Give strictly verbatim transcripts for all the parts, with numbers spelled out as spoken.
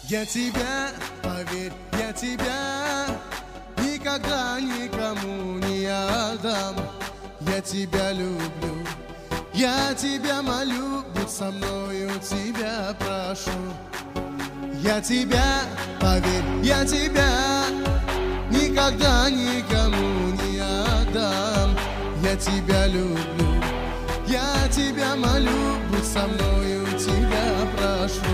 Я тебя, поверь, я тебя никогда никому не отдам. Я тебя люблю, я тебя молю, будь со мною, тебя прошу. Я тебя, поверь, я тебя никогда никому не отдам. Я тебя люблю, я тебя молю, будь со мною, тебя прошу.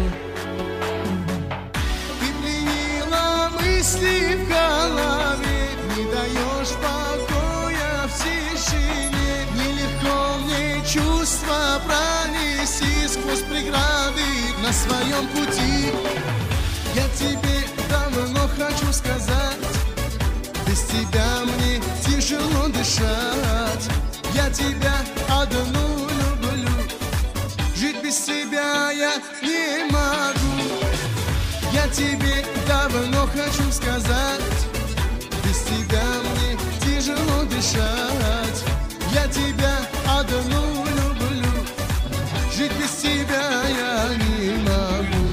Ты пленила мысли в голове, не даешь покоя в тишине. Нелегко мне чувства пронести сквозь преграды на своем пути. Я тебе давно хочу сказать, без тебя мне тяжело дышать. Я тебя одну люблю, жить без тебя я не могу. Я тебе давно хочу сказать, без тебя мне тяжело дышать. Я тебя одну люблю, жить без тебя я не могу.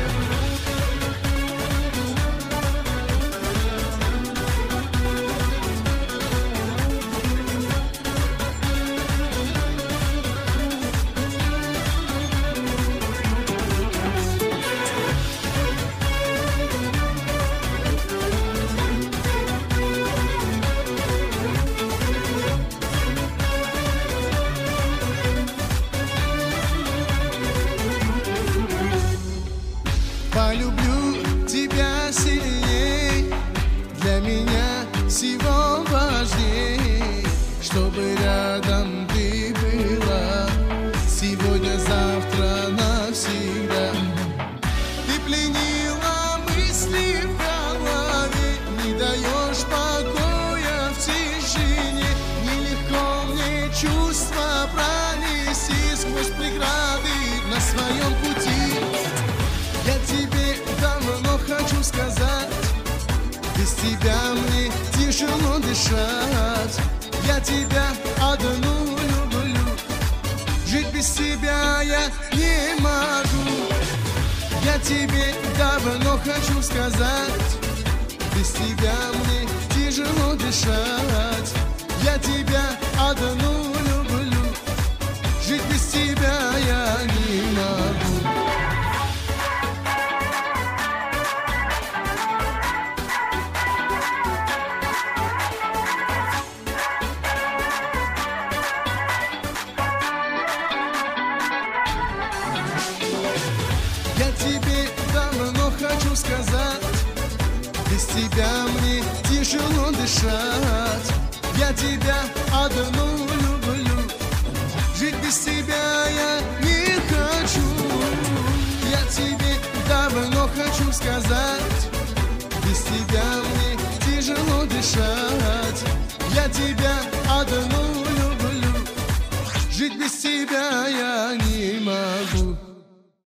Полюблю тебя сильней, для меня всего важней, чтобы рядом ты была сегодня, завтра, навсегда. Ты пленила мысли в голове, не даешь покоя в тишине. Нелегко мне чувства пронести сквозь преграды на своем пути. Я тебе давно хочу сказать, без тебя мне тяжело дышать. Я тебя одну люблю, жить без тебя я не могу. Я тебе давно хочу сказать, без тебя мне тяжело дышать. Я тебя одну люблю, жить без тебя я не могу. Я тебе давно хочу сказать, без тебя мне тяжело дышать. Я тебя одну люблю, жить без тебя я не хочу. Я тебе давно хочу сказать, без тебя мне тяжело дышать.